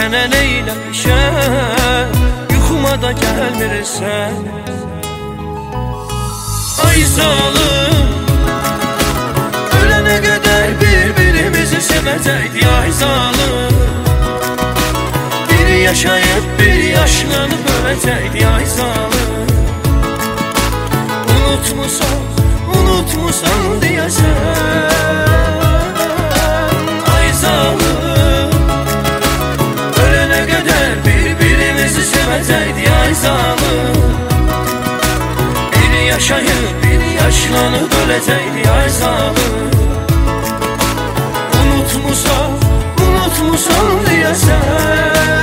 Sənə neyləmişəm, yuxuma da gəlmirsən. Ay zalım, ölənə qədər bir-birimizi sevəcəkdik. Ay zalım, bir yaşayıb bir yaşlanıb öləcəkdik. Ay zalım, unutmusan, unutmusan deyəsən. Ay zalım, ölənə qədər bir-birimizi sevəcəkdik. Ay zalım, bir yaşayıb bir yaşlanıb öləcəkdik. Ay zalım, unutmusan, unutmusan deyəsən.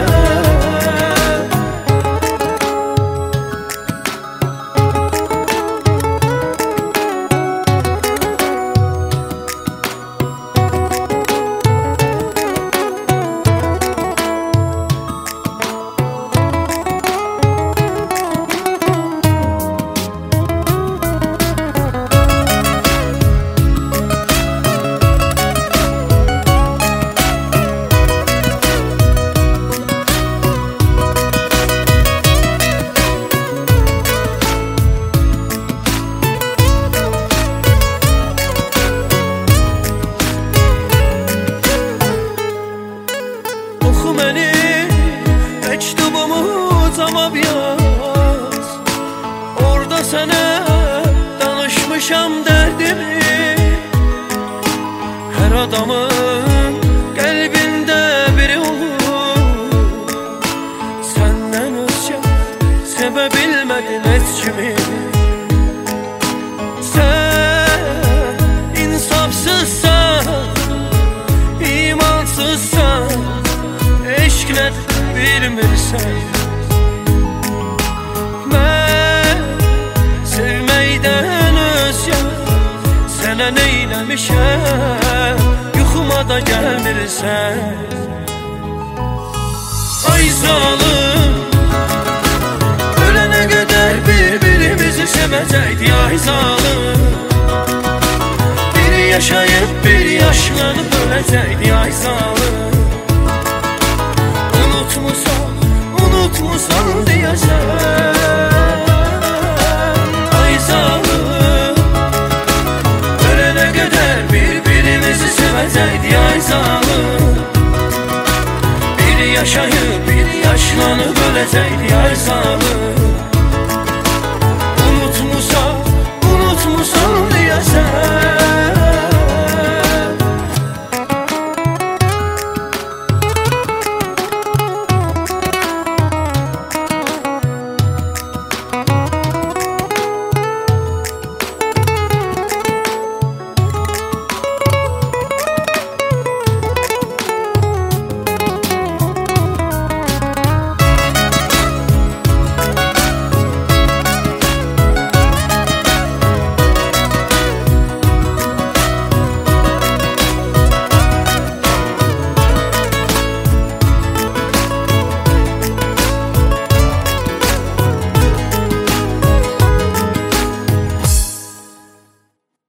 Oxu məni, məktubumu cavab yaz. Orada sənə danışmışam dərdimi. Hər adamın qəlbində biri olur. Səndən özcə sevə bilmədim heç kimi. Sən insafsızsan, imansızsan, eşq nədir bilmirsən. Mən sevməkdən özgə sənə neyləmişəm, yuxuma da gəlmirsən. Ay zalım, ölənə qədər bir-birimizi sevəcəkdik. Ay zalım, bir yaşayıb bir yaşlanıb öləcəkdik. Ay zalım, unutmusan, unutmusan deyəsən. Ay zalım, ölənə qədər bir-birimizi sevəcəkdik. Ay zalım, bir yaşayıb bir yaşlanıb öləcəkdik. Ay zalım,